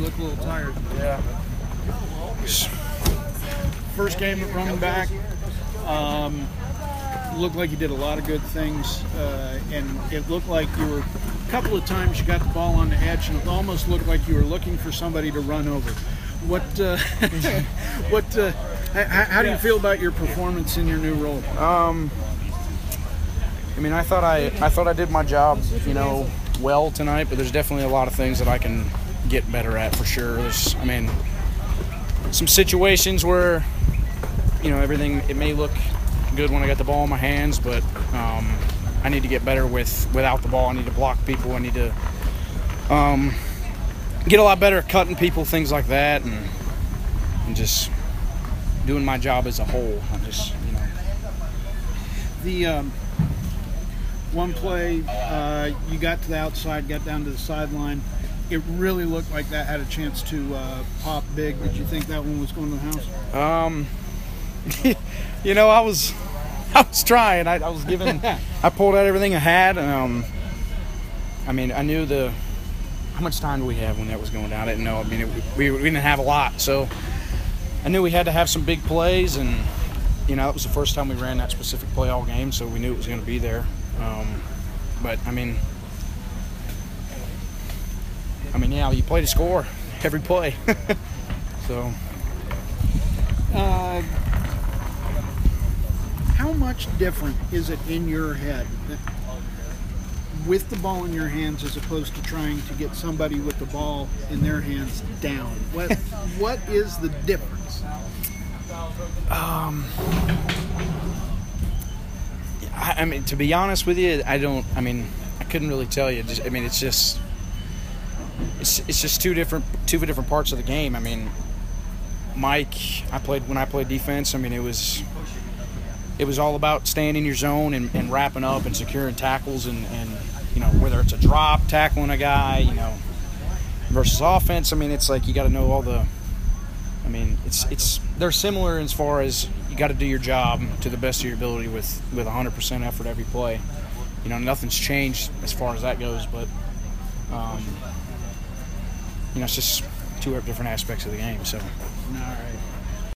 look a little tired. Yeah. First game at running back, looked like you did a lot of good things, and it looked like you were a couple of times you got the ball on the edge, and it almost looked like you were looking for somebody to run over. How do you feel about your performance in your new role? I mean, I thought I did my job, well tonight, but there's definitely a lot of things that I can get better at for sure. There's, some situations where, everything, it may look good when I got the ball in my hands, but I need to get better without the ball. I need to block people. I need to get a lot better at cutting people, things like that, and just doing my job as a whole. The one play, you got to the outside, got down to the sideline. It really looked like that had a chance to pop big. Did you think that one was going to the house? I was trying. I was giving. I pulled out everything I had. I knew how much time do we have when that was going down? I didn't know. We didn't have a lot, so I knew we had to have some big plays, and that was the first time we ran that specific play all game, so we knew it was going to be there. But you play to score every play. So. How much different is it in your head with the ball in your hands as opposed to trying to get somebody with the ball in their hands down? What is the difference? To be honest with you, I couldn't really tell you. It's just two different parts of the game. Mike, when I played defense, it was all about staying in your zone and wrapping up and securing tackles and whether it's a drop, tackling a guy, versus offense. It's like you got to know all the. They're similar as far as you got to do your job to the best of your ability with 100% effort every play. Nothing's changed as far as that goes, but it's just two different aspects of the game. So. All right.